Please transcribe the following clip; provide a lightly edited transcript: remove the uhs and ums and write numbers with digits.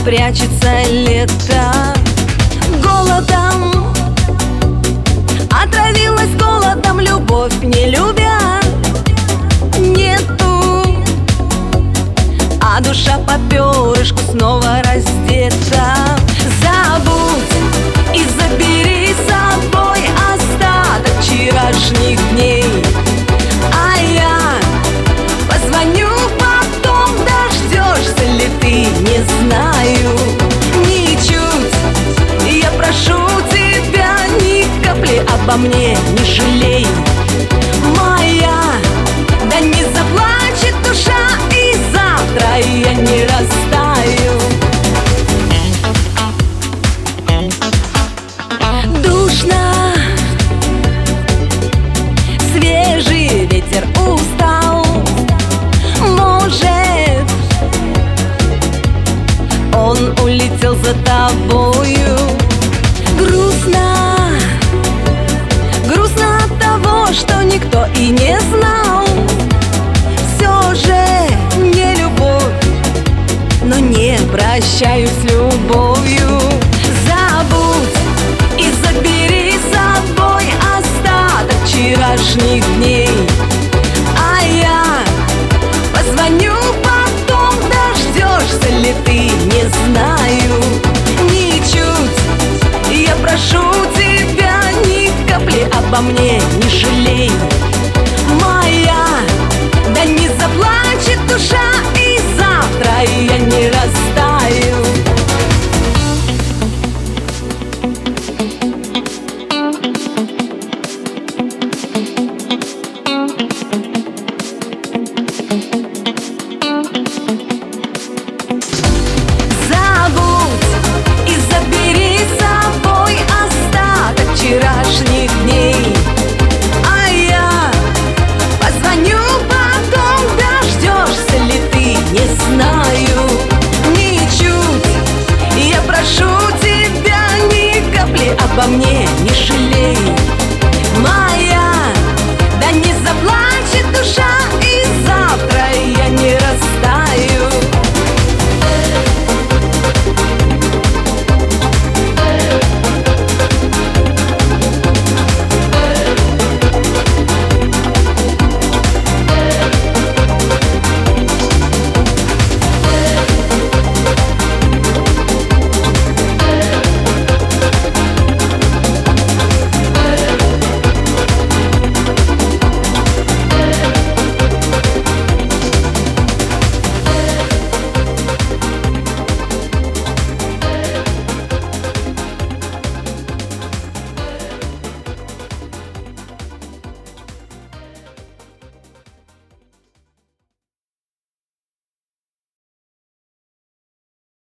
прячется лето. Голодом отравилась, голодом любовь не любя. Нету, а душа по перышку снова раздета. Забудь и забери с собой остаток вчерашних дней. А я позвоню потом, дождешься ли ты, не знаю. Ничуть, я прошу тебя, ни капли обо мне не жалей. Моя, да не заплачет душа, и завтра я не растаю. Душно, свежий ветер устал. Может, он улетел за тобою. Грустно, грустно от того, что никто и не знал. Все же не любовь, но не прощаюсь с любовью. Забудь и забери с собой остаток вчерашних дней. А я позвоню потом, дождешься ли ты, не знаю. Ничуть, я прошу тебя, ни капли обо мне не жалей. Моя, да не заплачет душа, и завтра я не растаю. Забудь и забери с собой остаток вчерашних дней. А я позвоню потом, дождешься ли ты, не знаю. Ничуть, я прошу тебя, ни капли обо мне не жалей.